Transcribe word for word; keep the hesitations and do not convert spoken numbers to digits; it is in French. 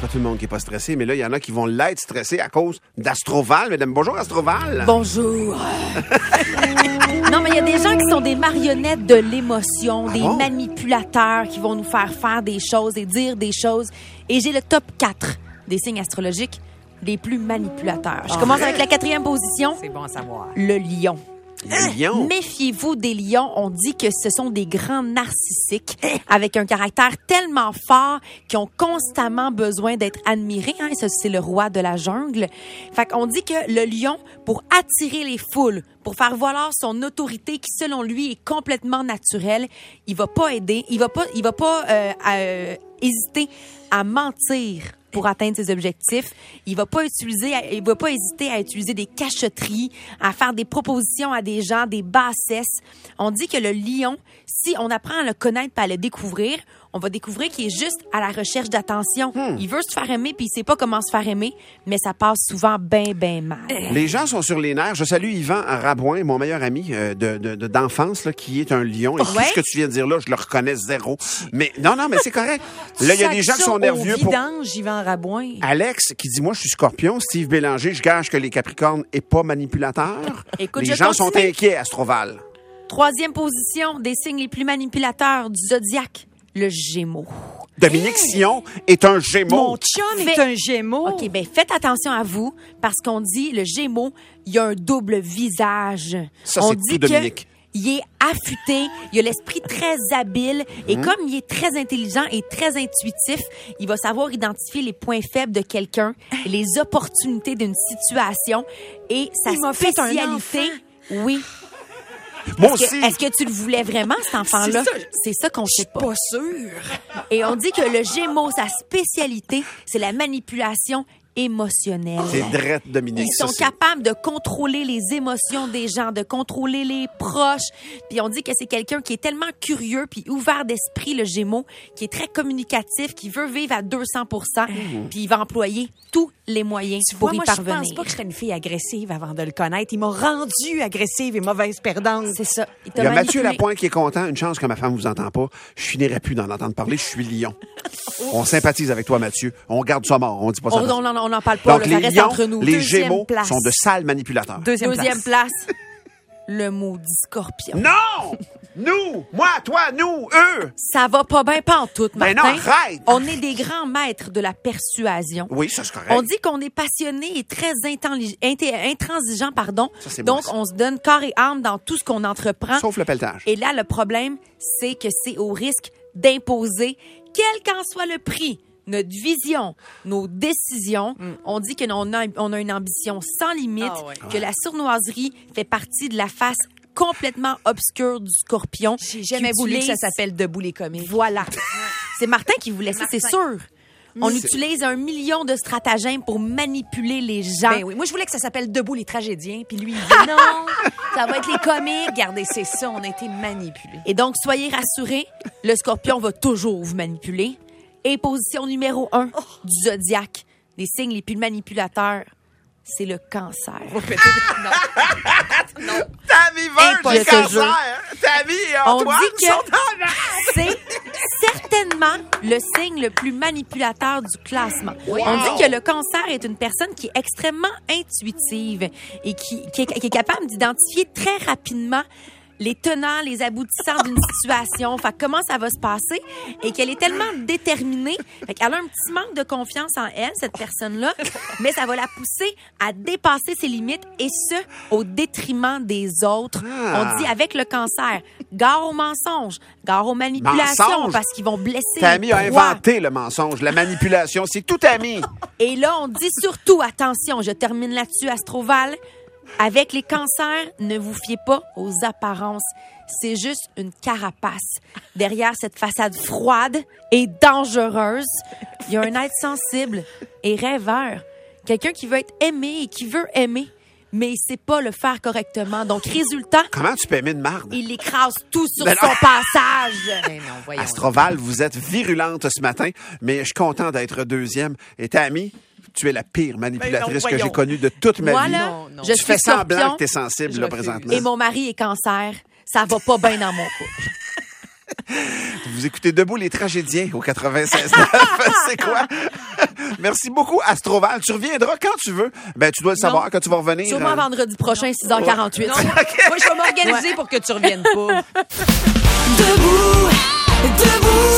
pas tout le monde qui est pas stressé, mais là, il y en a qui vont l'être stressés à cause d'Astroval. Mesdames, bonjour Astroval. Bonjour. Non, mais il y a des gens qui sont des marionnettes de l'émotion, Ah des bon? manipulateurs qui vont nous faire faire des choses et dire des choses. Et j'ai le top quatre des signes astrologiques les plus manipulateurs. Je commence avec la quatrième position. C'est bon à savoir. Le lion. Le lion. Méfiez-vous des lions. On dit que ce sont des grands narcissiques avec un caractère tellement fort qui ont constamment besoin d'être admirés. Hein? Ça, c'est le roi de la jungle. Fait qu'on dit que le lion, pour attirer les foules, pour faire valoir son autorité qui, selon lui, est complètement naturelle, il va pas aider, il va pas, il va pas euh, euh, hésiter à mentir pour atteindre ses objectifs. Il va pas utiliser, il va pas hésiter à utiliser des cachotteries, à faire des propositions à des gens, des bassesses. On dit que le lion, si on apprend à le connaître et à le découvrir, on va découvrir qu'il est juste à la recherche d'attention. Hmm. Il veut se faire aimer puis il sait pas comment se faire aimer, mais ça passe souvent bien, bien mal. Les gens sont sur les nerfs. Je salue Yvan Rabouin, mon meilleur ami euh, de, de, de, d'enfance, là, qui est un lion. Et Ouais. tout ce que tu viens de dire là, je le reconnais zéro. Mais non, non, mais c'est correct. Là, il y a des gens qui sont nerveux pour... Vidange, Yvan Rabouin. Alex qui dit, moi, je suis scorpion. Steve Bélanger, je gage que les Capricornes est pas manipulateur. Écoute, les je gens sont continue. inquiets, Astroval. Troisième position des signes les plus manipulateurs du zodiaque, le Gémeaux. Dominique Sion est un Gémeaux. Mon chum est Fait- un Gémeaux. OK, ben faites attention à vous, parce qu'on dit, le Gémeaux, il y a un double visage. Ça, On c'est dit tout Dominique. Il est affûté, il a l'esprit très habile, et comme il est très intelligent et très intuitif, il va savoir identifier les points faibles de quelqu'un, les opportunités d'une situation, et sa Il m'a fait un spécialité... enfant. Oui. Moi Est-ce aussi. que, est-ce que tu le voulais vraiment, cet enfant-là? C'est ça. C'est ça qu'on sait pas. Pas sûr. Et on dit que le Gémeaux, sa spécialité, c'est la manipulation émotionnelle. C'est drette, Dominique. Ils Ça, sont c'est- capables de contrôler les émotions des gens, de contrôler les proches. Puis on dit que c'est quelqu'un qui est tellement curieux puis ouvert d'esprit, le Gémeaux, qui est très communicatif, qui veut vivre à deux cents pour cent, puis il va employer tous les moyens Tu pour vois, y moi, je parvenir. pense pas que j'étais une fille agressive avant de le connaître. Il m'a rendue agressive et mauvaise perdante. C'est ça. Il Il t'a y a Mathieu manipulé. Lapointe qui est content. Une chance que ma femme vous entend pas. Je finirai plus d'en entendre parler. Je suis lion. On sympathise avec toi, Mathieu. On garde ça mort. On dit pas ça. On dans- n'en on en parle pas, Donc, là, ça les reste lions, entre nous. les Deuxième Gémeaux place. sont de sales manipulateurs. Deuxième, Deuxième place. place, le maudit scorpion. Non! Nous! Moi, toi, nous, eux! Ça va pas bien pantoute, Ben Martin. non, arrête! On est des grands maîtres de la persuasion. Oui, ça, c'est correct. On dit qu'on est passionné et très intelli- inté- intransigeant, pardon. Ça, c'est bon, Donc, ça. on se donne corps et âme dans tout ce qu'on entreprend. Sauf le pelletage. Et là, le problème, c'est que c'est au risque d'imposer, quel qu'en soit le prix, notre vision, nos décisions. On dit que on a, on a une ambition sans limite, Ah ouais. que la sournoiserie fait partie de la face complètement obscure du scorpion. J'ai jamais qui voulu que ça utilise- s'appelle Debout les comiques. Voilà. C'est Martin qui voulait ça, c'est sûr. On C'est- utilise un million de stratagèmes pour manipuler les gens. Ben oui, moi je voulais que ça s'appelle Debout les tragédiens, puis lui il dit non, ça va être les comiques. Regardez, c'est ça, on a été manipulés. Et donc, soyez rassurés, le scorpion va toujours vous manipuler. Et position numéro un du zodiaque, des signes les plus manipulateurs, c'est le cancer. Tammy Verge, Impossible. le cancer! Tammy et On Antoine dit que sont en c'est certainement le signe le plus manipulateur du classement. On dit que le cancer est une personne qui est extrêmement intuitive et qui, qui, est, qui est capable d'identifier très rapidement les tenants, les aboutissants d'une situation, fait que comment ça va se passer, et qu'elle est tellement déterminée, fait qu'elle a un petit manque de confiance en elle, cette personne-là, mais ça va la pousser à dépasser ses limites, et ce, au détriment des autres. Ah. On dit avec le cancer, gare aux mensonges, gare aux manipulations, Mensonges? parce qu'ils vont blesser Tammy les a proies. inventé le mensonge, la manipulation. C'est tout Tammy. Et là, on dit surtout, attention, je termine là-dessus, Astroval, avec les cancers, ne vous fiez pas aux apparences. C'est juste une carapace. Derrière cette façade froide et dangereuse, il y a un être sensible et rêveur. Quelqu'un qui veut être aimé et qui veut aimer, mais il sait pas le faire correctement. Donc, résultat, Comment tu peux aimer de marde? il écrase tout sur Ben son non. passage. Ben non, voyons. Astroval, vous êtes virulente ce matin, mais je suis content d'être deuxième. Et Tammy, tu es la pire manipulatrice Ben non, que j'ai voyons. connue de toute ma Moi, vie. là, Non, non. je Tu suis fais semblant scorpion que t'es sensible, Je là, refuse. présentement. et mon mari est cancer. Ça va pas bien dans mon couple. Vous écoutez Debout les tragédiens au quatre-vingt-seize neuf. C'est quoi? Merci beaucoup, Astroval. Tu reviendras quand tu veux. Ben, tu dois le savoir Non. quand tu vas revenir. Sûrement euh, vendredi prochain, six heures quarante-huit. Non, moi, je vais m'organiser pour que tu reviennes pas. Debout, debout.